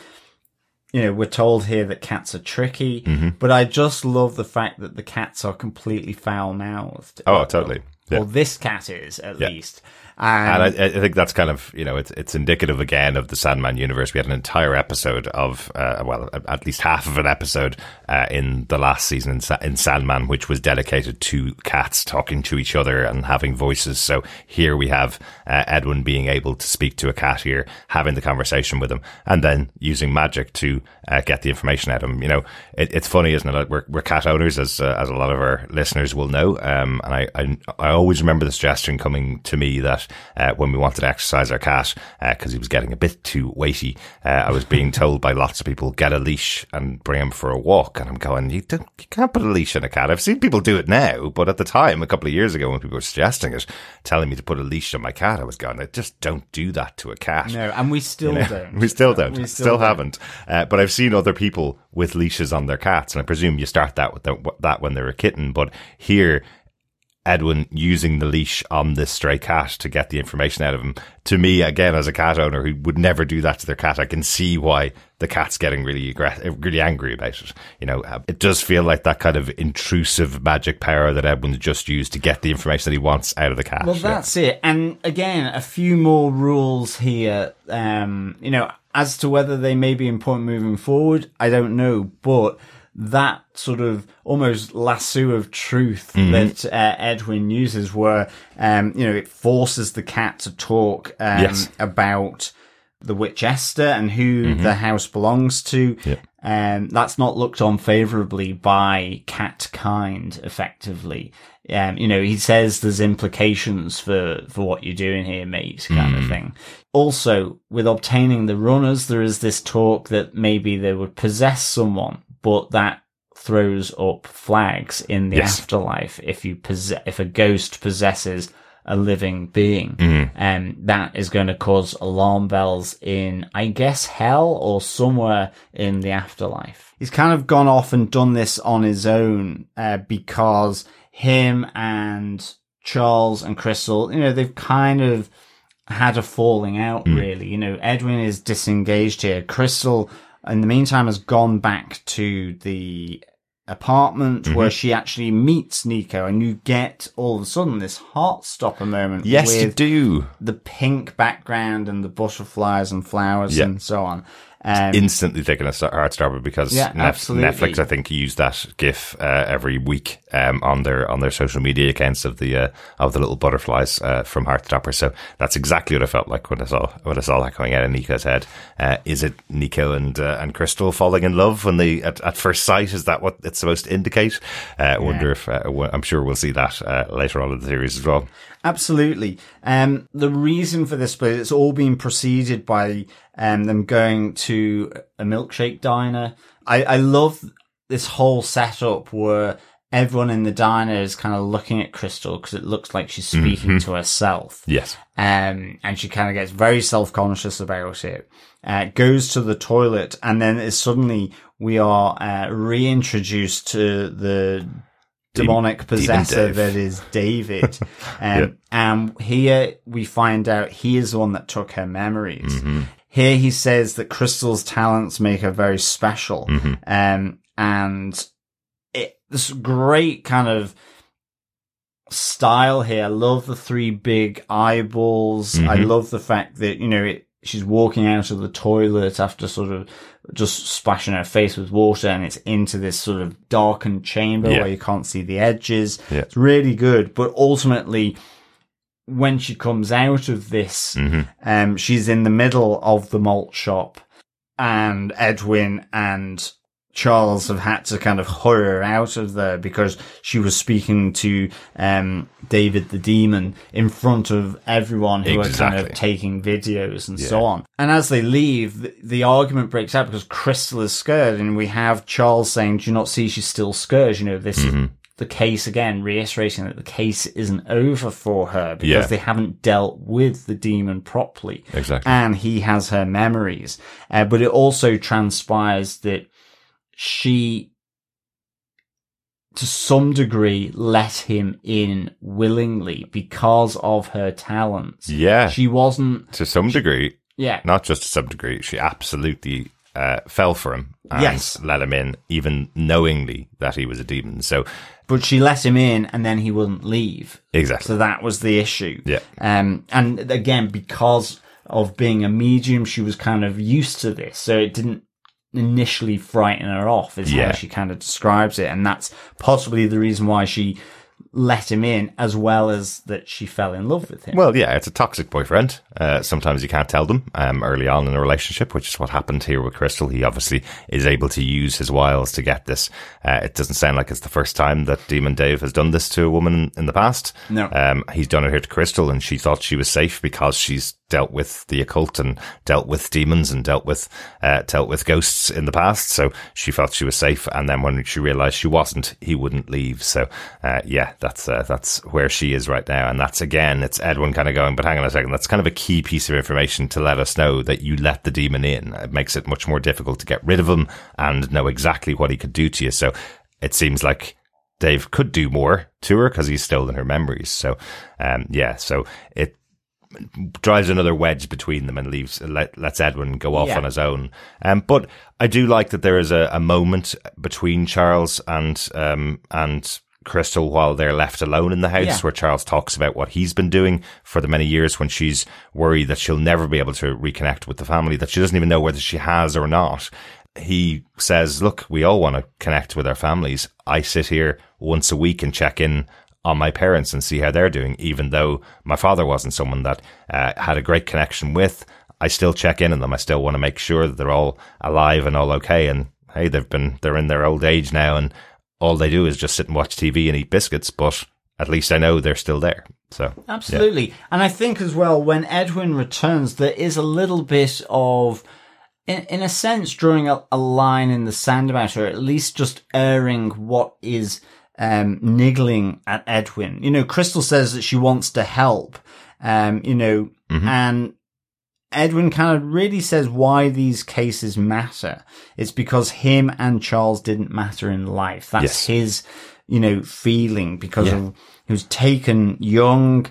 you know, we're told here that cats are tricky, mm-hmm. but I just love the fact that the cats are completely foul-mouthed. Oh, totally. Yeah. Well, this cat is, at yeah. least. And, and I, I think that's kind of, you know, it's it's indicative again of the Sandman universe. We had an entire episode of, uh, well, at least half of an episode uh, in the last season in, Sa- in Sandman, which was dedicated to cats talking to each other and having voices. So here we have uh, Edwin being able to speak to a cat here, having the conversation with him, and then using magic to uh, get the information out of him. You know, it, it's funny, isn't it? Like we're, we're cat owners, as uh, as a lot of our listeners will know. Um, and I, I I always remember the suggestion coming to me that Uh, when we wanted to exercise our cat, because uh, he was getting a bit too weighty, uh, I was being told by lots of people, get a leash and bring him for a walk. And I'm going, you, don't, you can't put a leash on a cat. I've seen people do it now, but at the time, a couple of years ago, when people were suggesting it, telling me to put a leash on my cat, I was going, just don't do that to a cat. No, and we still you know? don't. We still don't. We still, still don't. haven't. Uh, but I've seen other people with leashes on their cats, and I presume you start that with the, that when they're a kitten. But here, Edwin using the leash on this stray cat to get the information out of him. To me, again, as a cat owner who would never do that to their cat, I can see why the cat's getting really aggressive, really angry about it. You know, it does feel like that kind of intrusive magic power that Edwin's just used to get the information that he wants out of the cat. Well, that's yeah. it. And again, a few more rules here. Um, you know, as to whether they may be important moving forward, I don't know, but that sort of almost lasso of truth mm-hmm. that uh, Edwin uses, where um, you know, it forces the cat to talk um, yes. about the witch Esther and who mm-hmm. the house belongs to. Yep. Um, that's not looked on favourably by cat kind, effectively. Um, you know, he says there's implications for, for what you're doing here, mate, kind mm. of thing. Also, with obtaining the runners, there is this talk that maybe they would possess someone, but that throws up flags in the yes. afterlife if you possess, if a ghost possesses a living being. Mm. And um, that is going to cause alarm bells in, I guess, hell or somewhere in the afterlife. He's kind of gone off and done this on his own uh, because him and Charles and Crystal, you know, they've kind of had a falling out, mm. really. You know, Edwin is disengaged here. Crystal, in the meantime, has gone back to the apartment mm-hmm. where she actually meets Nico, and you get all of a sudden this Heartstopper moment. Yes, with you do. The pink background and the butterflies and flowers yeah. and so on. Um, instantly thinking of Heartstopper because yeah, Nef- Netflix, I think, used that GIF uh, every week um, on their on their social media accounts of the uh, of the little butterflies uh, from Heartstopper. So that's exactly what I felt like when I saw when I saw that coming out of Nico's head. Uh, is it Nico and uh, and Crystal falling in love when they at, at first sight? Is that what it's supposed to indicate? Uh, I yeah. wonder if uh, I'm sure we'll see that uh, later on in the series as well. Absolutely. Um, the reason for this split, it's all been preceded by um, them going to a milkshake diner. I, I love this whole setup where everyone in the diner is kind of looking at Crystal because it looks like she's speaking mm-hmm. to herself. Yes. Um, and she kind of gets very self-conscious about it. Uh, goes to the toilet, and then it's suddenly we are uh, reintroduced to the demonic possessor that is David. Um, yep. And here we find out he is the one that took her memories. Mm-hmm. Here he says that Crystal's talents make her very special. Mm-hmm. Um, and it, this great kind of style here. I love the three big eyeballs. Mm-hmm. I love the fact that, you know, it, she's walking out of the toilet after sort of just splashing her face with water, and it's into this sort of darkened chamber yeah. where you can't see the edges. Yeah. It's really good. But ultimately, when she comes out of this, mm-hmm. um, she's in the middle of the malt shop, and Edwin and Charles have had to kind of hurry her out of there because she was speaking to um, David the Demon in front of everyone who exactly. are kind of taking videos and yeah. so on. And as they leave, the, the argument breaks out because Crystal is scared, and we have Charles saying, do you not see she's still scared? You know, this mm-hmm. is the case again, reiterating that the case isn't over for her because yeah. they haven't dealt with the demon properly. Exactly. And he has her memories. Uh, but it also transpires that she, to some degree, let him in willingly because of her talents. Yeah. She wasn't... To some degree. Yeah. Not just to some degree. She absolutely uh, fell for him and yes. let him in, even knowingly that he was a demon. So... But she let him in and then he wouldn't leave. Exactly. So that was the issue. Yeah. Um, and again, because of being a medium, she was kind of used to this. So it didn't initially frighten her off, is yeah. how she kind of describes it. And that's possibly the reason why she let him in, as well as that she fell in love with him. Well, yeah, it's a toxic boyfriend. Uh, sometimes you can't tell them um, early on in a relationship, which is what happened here with Crystal. He obviously is able to use his wiles to get this. Uh, it doesn't sound like it's the first time that Demon Dave has done this to a woman in the past. No. Um, he's done it here to Crystal, and she thought she was safe because she's dealt with the occult and dealt with demons and dealt with uh, dealt with ghosts in the past. So she felt she was safe, and then when she realised she wasn't, he wouldn't leave. So uh, yeah, that's uh, that's where she is right now, and that's again, it's Edwin kind of going, but hang on a second, that's kind of a key piece of information to let us know that you let the demon in. It makes it much more difficult to get rid of him and know exactly what he could do to you. So it seems like Dave could do more to her because he's stolen her memories. So um, yeah, so it drives another wedge between them and leaves let, lets Edwin go off yeah. on his own. Um, but I do like that there is a, a moment between Charles and um, and Crystal while they're left alone in the house, yeah. where Charles talks about what he's been doing for the many years when she's worried that she'll never be able to reconnect with the family, that she doesn't even know whether she has or not. He says, look, we all want to connect with our families. I sit here once a week and check in on my parents and see how they're doing, even though my father wasn't someone that uh, had a great connection with. I still check in on them. I still want to make sure that they're all alive and all okay. And hey, they've been, they're in their old age now, and all they do is just sit and watch T V and eat biscuits, but at least I know they're still there. So absolutely. Yeah. And I think as well, when Edwin returns, there is a little bit of, in, in a sense, drawing a, a line in the sand about her, at least just airing what is um, niggling at Edwin. You know, Crystal says that she wants to help, um, you know, mm-hmm. and Edwin kind of really says why these cases matter. It's because him and Charles didn't matter in life. That's yes. his, you know, feeling because yeah. of, he was taken young.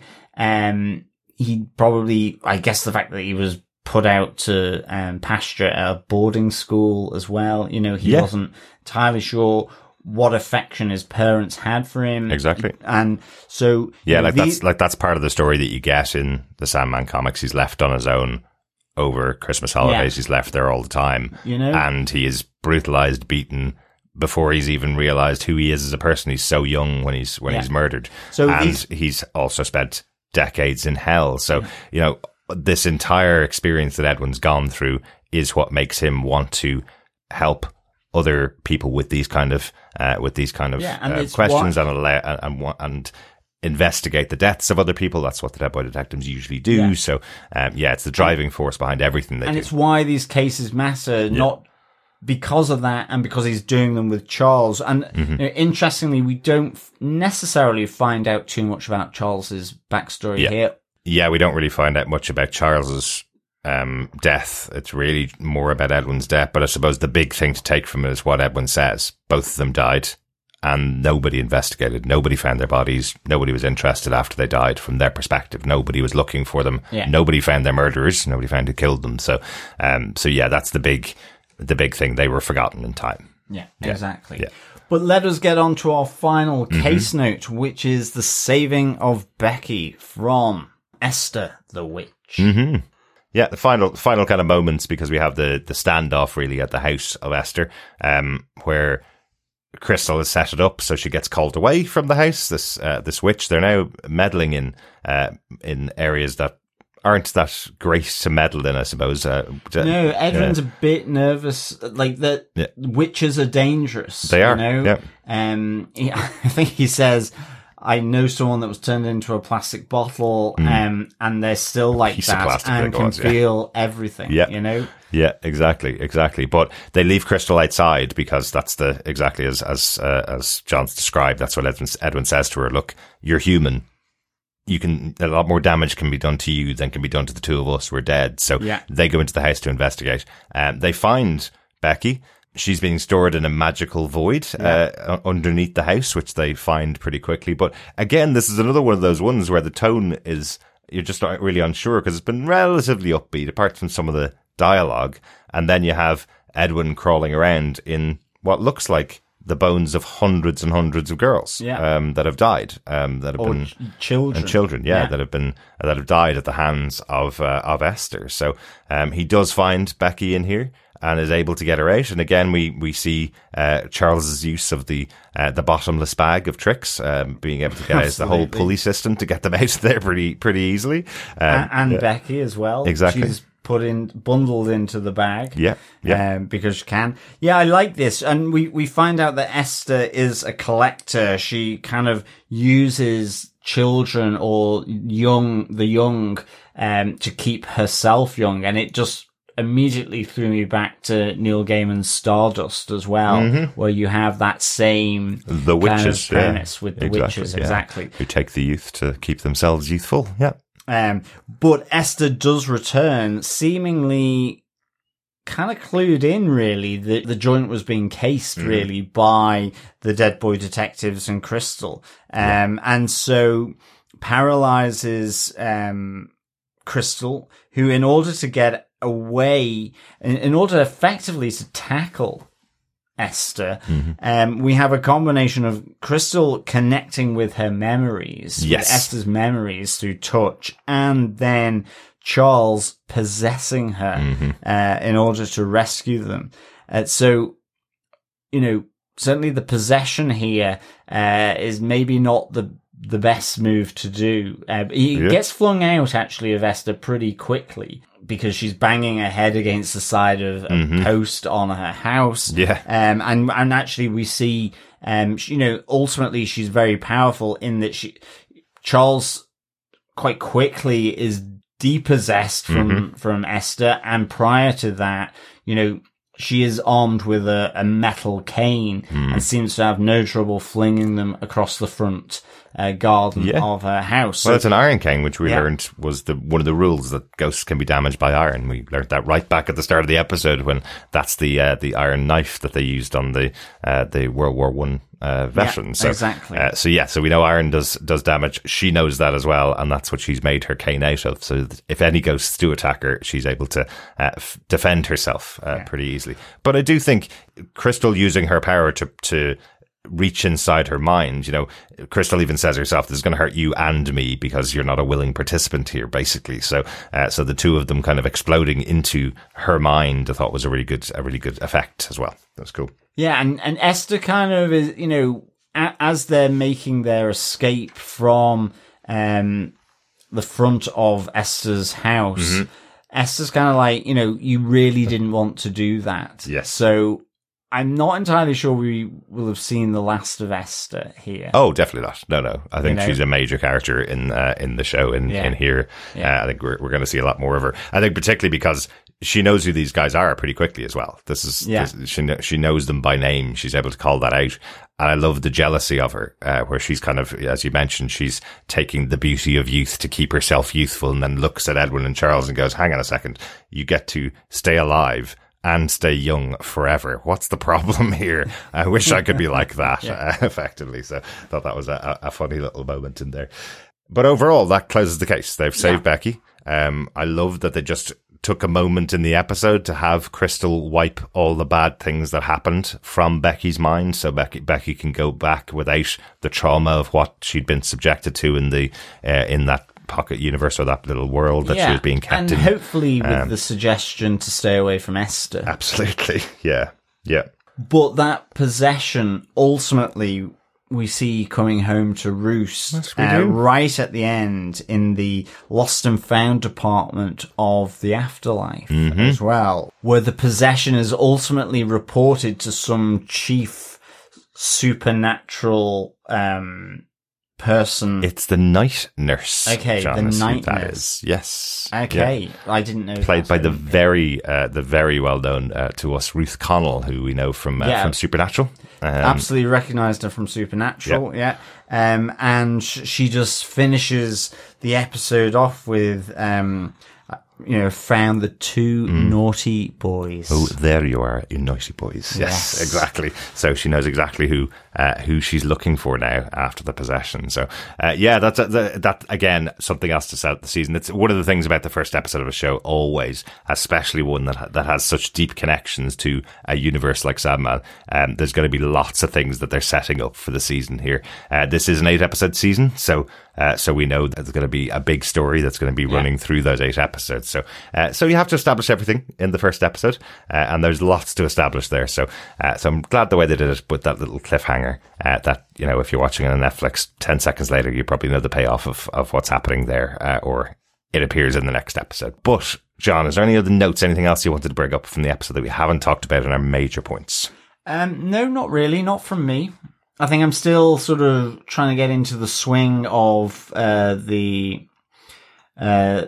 Um, he probably, I guess the fact that he was put out to um, pasture at a boarding school as well. You know, he yeah. wasn't entirely sure what affection his parents had for him. Exactly. And so, yeah, you know, like the, that's, like that's part of the story that you get in the Sandman comics. He's left on his own over Christmas holidays. Yeah. He's left there all the time, you know, and he is brutalized, beaten before he's even realized who he is as a person. He's so young when he's, when yeah. he's murdered. So and he's, he's also spent decades in hell. So, yeah. you know, this entire experience that Edwin's gone through is what makes him want to help other people with these kind of uh, with these kind of yeah, and uh, questions what, and, allow, and and and investigate the deaths of other people. That's what the Dead Boy Detectives usually do. Yeah. So um, yeah, it's the driving force behind everything they and do. And it's why these cases matter, yeah. not because of that, and because he's doing them with Charles. And mm-hmm. you know, interestingly, we don't necessarily find out too much about Charles's backstory yeah. here. Yeah, we don't really find out much about Charles's um, death. It's really more about Edwin's death. But I suppose the big thing to take from it is what Edwin says. Both of them died, and nobody investigated. Nobody found their bodies. Nobody was interested after they died from their perspective. Nobody was looking for them. Yeah. Nobody found their murderers. Nobody found who killed them. So, um, so yeah, that's the big, the big thing. They were forgotten in time. Yeah, yeah. exactly. Yeah. But let us get on to our final mm-hmm. case note, which is the saving of Becky from Esther the Witch. Mm-hmm. Yeah, the final final kind of moments, because we have the, the standoff really at the house of Esther, um, where Crystal has set it up so she gets called away from the house. This uh, this witch, they're now meddling in uh, in areas that aren't that great to meddle in, I suppose. Uh, no, Edwin's yeah. a bit nervous. Like that, yeah. witches are dangerous. They are. You know? Yeah. Um, he, I think he says, "I know someone that was turned into a plastic bottle, mm. um, and they're still like that and can was, feel yeah. everything." Yeah. You know. Yeah, exactly, exactly. But they leave Crystal outside because that's the exactly as as uh, as John's described. That's what Edwin, Edwin says to her. Look, you're human. You can a lot more damage can be done to you than can be done to the two of us. We're dead. So yeah. they go into the house to investigate. Um, they find Becky. She's being stored in a magical void yeah. uh, underneath the house, which they find pretty quickly. But again, this is another one of those ones where the tone is you're just not really unsure because it's been relatively upbeat, apart from some of the dialogue, and then you have Edwin crawling around in what looks like the bones of hundreds and hundreds of girls yeah. um, that have died, um, that have or been ch- children, and children, yeah, yeah, that have been that have died at the hands of uh, of Esther. So um, he does find Becky in here and is able to get her out. And again, we we see uh, Charles's use of the uh, the bottomless bag of tricks, um, being able to get out the whole pulley system to get them out of there pretty pretty easily, um, and, and yeah. Becky as well. Exactly. She's put in, bundled into the bag. Yeah, yeah. Um, because she can. Yeah, I like this. And we, we find out that Esther is a collector. She kind of uses children or young, the young, um, to keep herself young. And it just immediately threw me back to Neil Gaiman's Stardust as well, mm-hmm. where you have that same the witches, kind of premise yeah. with the exactly, witches. Yeah. Exactly. Who take the youth to keep themselves youthful. Yeah. Um, but Esther does return, seemingly kind of clued in, really, that the joint was being cased, mm. really, by the Dead Boy detectives and Crystal. Um, yeah. And so paralyzes um, Crystal, who, in order to get away, in, in order effectively to tackle Esther, mm-hmm. um, we have a combination of Crystal connecting with her memories, yes. with Esther's memories through touch, and then Charles possessing her mm-hmm. uh, in order to rescue them. Uh, so, you know, certainly the possession here uh, is maybe not the the best move to do. Uh, he yeah. gets flung out, actually, of Esther pretty quickly, because she's banging her head against the side of a mm-hmm. post on her house. Yeah. Um, and, and actually we see, um, she, you know, ultimately she's very powerful in that she, Charles quite quickly is depossessed from, mm-hmm. from Esther. And prior to that, you know, she is armed with a, a metal cane mm. and seems to have no trouble flinging them across the front uh, garden yeah. of her house. Well, so, it's an iron cane, which we yeah. learned was the one of the rules that ghosts can be damaged by iron. We learned that right back at the start of the episode when that's the uh, the iron knife that they used on the uh, the World War One uh, veterans. Yeah, so, exactly. Uh, so yeah, so we know iron does does damage. She knows that as well, and that's what she's made her cane out of. So if any ghosts do attack her, she's able to uh, f- defend herself uh, yeah. pretty easily. But I do think Crystal using her power to to reach inside her mind, you know, Crystal even says herself, this is going to hurt you and me because you're not a willing participant here, basically. So, uh, so the two of them kind of exploding into her mind, I thought was a really good, a really good effect as well. That's cool. Yeah. And, and Esther kind of is, you know, a- as they're making their escape from, um, the front of Esther's house, mm-hmm. Esther's kind of like, you know, you really didn't want to do that. Yes. So, I'm not entirely sure we will have seen the last of Esther here. Oh, definitely not. No, no. I think you know? she's a major character in uh, in the show in, yeah. in here. Yeah. Uh, I think we're we're going to see a lot more of her. I think particularly because she knows who these guys are pretty quickly as well. This is yeah. this, she she knows them by name. She's able to call that out. And I love the jealousy of her, uh, where she's kind of, as you mentioned, she's taking the beauty of youth to keep herself youthful, and then looks at Edwin and Charles and goes, "Hang on a second, you get to stay alive and stay young forever. What's the problem here? I wish I could be like that," yeah. uh, effectively. So I thought that was a, a funny little moment in there. But overall, that closes the case. They've saved yeah. Becky. Um, I love that they just took a moment in the episode to have Crystal wipe all the bad things that happened from Becky's mind, so Becky Becky can go back without the trauma of what she'd been subjected to in the uh, in that pocket universe or that little world that yeah, she was being kept and in. And hopefully with um, the suggestion to stay away from Esther. Absolutely. Yeah. Yeah. But that possession ultimately we see coming home to roost Yes, we uh, do. right at the end in the lost and found department of the afterlife Mm-hmm. as well, where the possession is ultimately reported to some chief supernatural um, person. It's the night nurse. Okay, John, the is who night that nurse. is. Yes. Okay, Yeah. I didn't know. Played that. by the very, uh, the very well known uh, to us Ruth Connell, who we know from uh, Yeah. from Supernatural. Um, Absolutely recognised her from Supernatural, yeah. Um, and sh- she just finishes the episode off with, um, you know, found the two naughty boys. Oh, there you are, you naughty boys. Yes, Yes. exactly. So she knows exactly who uh, who she's looking for now after the possession. So, uh, yeah, that's that, that again something else to start the season. It's one of the things about the first episode of a show, always, especially one that that has such deep connections to a universe like Sandman. Um, there's going to be lots of things that they're setting up for the season here. Uh, this is an eight episode season, so uh, so we know that there's going to be a big story that's going to be running through those eight episodes. So, uh, so you have to establish everything in the first episode, uh, and there's lots to establish there. So, uh, so I'm glad the way they did it with that little cliffhanger. Uh, that, you know, if you're watching it on Netflix, ten seconds later, you probably know the payoff of of what's happening there, uh, or it appears in the next episode. But John, is there any other notes, anything else you wanted to bring up from the episode that we haven't talked about in our major points? Um, no, not really, not from me. I think I'm still sort of trying to get into the swing of uh, the uh,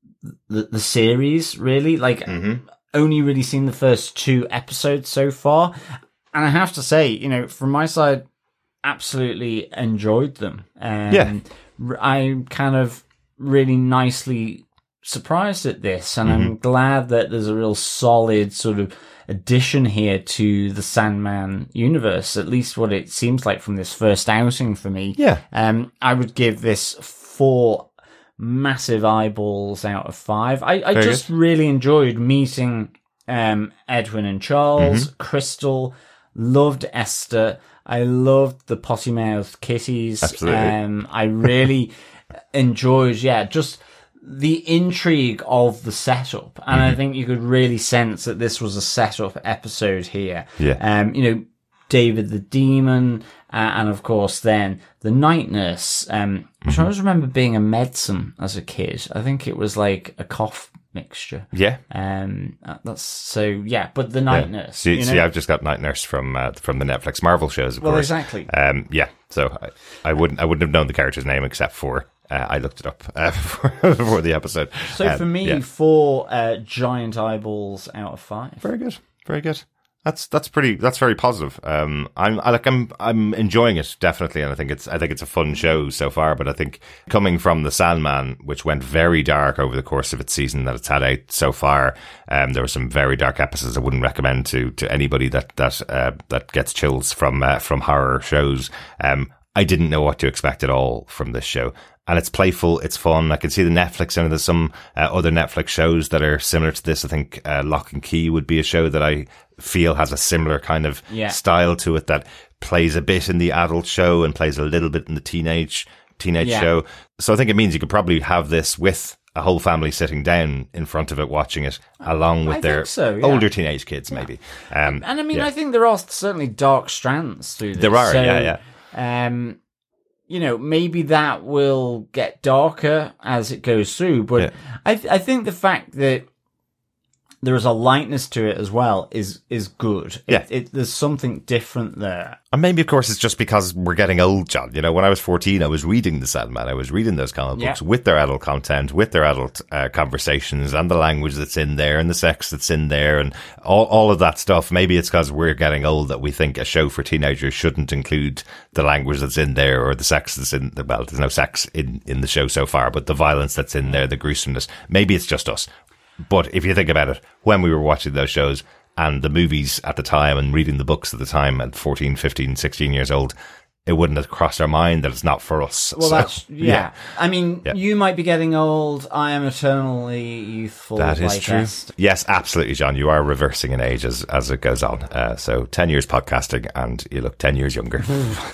the the series. Really, like Mm-hmm. only really seen the first two episodes so far, and I have to say, you know, from my side, absolutely enjoyed them. Um, Yeah. r- I'm kind of really nicely surprised at this, and I'm glad that there's a real solid sort of addition here to the Sandman universe, at least what it seems like from this first outing for me. Yeah. Um, I would give this four massive eyeballs out of five. I, I Very just really enjoyed meeting um, Edwin and Charles, Crystal, loved Esther. I loved the potty-mouthed kitties. Absolutely. Um, I really enjoyed, yeah, just the intrigue of the setup. And I think you could really sense that this was a setup episode here. Yeah. Um, you know, David the Demon, uh, and of course then the Night Nurse, um, which I always remember being a medicine as a kid. I think it was like a cough mixture. Yeah. Um, uh, that's so, yeah, but the Night Yeah. Nurse. See, you see, know? I've just got Night Nurse from uh, from the Netflix Marvel shows, of Well, course. exactly. Um, yeah, so I, I wouldn't I wouldn't have known the character's name except for uh, I looked it up uh, for, for the episode. So Um, for me, yeah. four uh, giant eyeballs out of five. Very good, very good. That's that's pretty. That's very positive. Um, I'm I like I'm I'm enjoying it definitely, and I think it's I think it's a fun show so far. But I think coming from the Sandman, which went very dark over the course of its season that it's had out so far, um, there were some very dark episodes I wouldn't recommend to to anybody that that uh, that gets chills from uh, from horror shows. Um, I didn't know what to expect at all from this show. And it's playful, it's fun. I can see the Netflix, and there's some uh, other Netflix shows that are similar to this. I think uh, Lock and Key would be a show that I feel has a similar kind of Yeah. style to it, that plays a bit in the adult show and plays a little bit in the teenage teenage Yeah. show. So I think it means you could probably have this with a whole family sitting down in front of it watching it, along with I their think so, yeah. older teenage kids, maybe. Um, And I mean, yeah. I think there are certainly dark strands through this. There are, So, yeah, yeah. Um, you know, maybe that will get darker as it goes through, but Yeah. I th- I think the fact that there is a lightness to it as well is is good. Yeah. It, it, there's something different there. And maybe, of course, it's just because we're getting old, John. You know, when I was fourteen, I was reading The Sandman. I was reading those comic Yeah. books with their adult content, with their adult uh, conversations, and the language that's in there, and the sex that's in there, and all, all of that stuff. Maybe it's because we're getting old that we think a show for teenagers shouldn't include the language that's in there, or the sex that's in the, well, there's no sex in, in the show so far, but the violence that's in there, the gruesomeness. Maybe it's just us. But if you think about it, when we were watching those shows and the movies at the time and reading the books at the time at fourteen, fifteen, sixteen years old, it wouldn't have crossed our mind that it's not for us. Well, So, that's yeah. I mean, Yeah. you might be getting old. I am eternally youthful. That is like true. Esther. Yes, absolutely, John. You are reversing in age as, as it goes on. Uh, so ten years podcasting and you look ten years younger.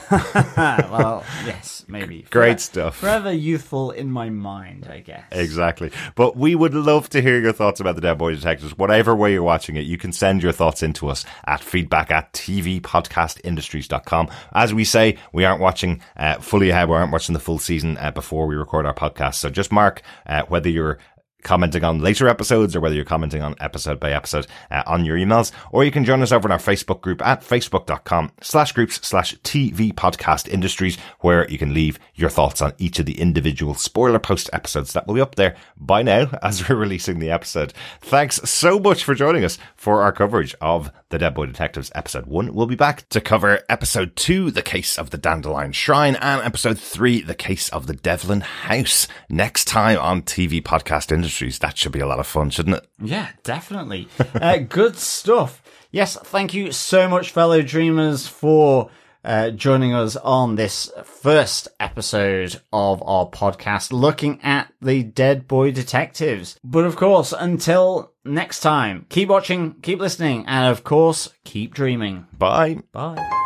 Well, yes, maybe. Great Forever- stuff. Forever youthful in my mind, I guess. Exactly. But we would love to hear your thoughts about the Dead Boy Detectives. Whatever way you're watching it, you can send your thoughts into us at feedback at t v podcast industries dot com. As we say, We aren't watching uh, fully ahead. We aren't watching the full season uh, before we record our podcast. So just mark uh, whether you're commenting on later episodes or whether you're commenting on episode by episode uh, on your emails, or you can join us over in our Facebook group at facebook.com slash groups slash TV podcast industries, where you can leave your thoughts on each of the individual spoiler post episodes that will be up there by now as we're releasing the episode. Thanks so much for joining us for our coverage of The Dead Boy Detectives episode one. We'll be back to cover episode two, The Case of the Dandelion Shrine, and episode three, The Case of the Devlin House, next time on T V Podcast Industries. That should be a lot of fun, shouldn't it? Yeah, definitely. uh, good stuff. Yes, thank you so much, fellow dreamers, for uh, joining us on this first episode of our podcast, looking at the Dead Boy Detectives. But of course, until next time, keep watching, keep listening, and of course, keep dreaming. Bye. Bye.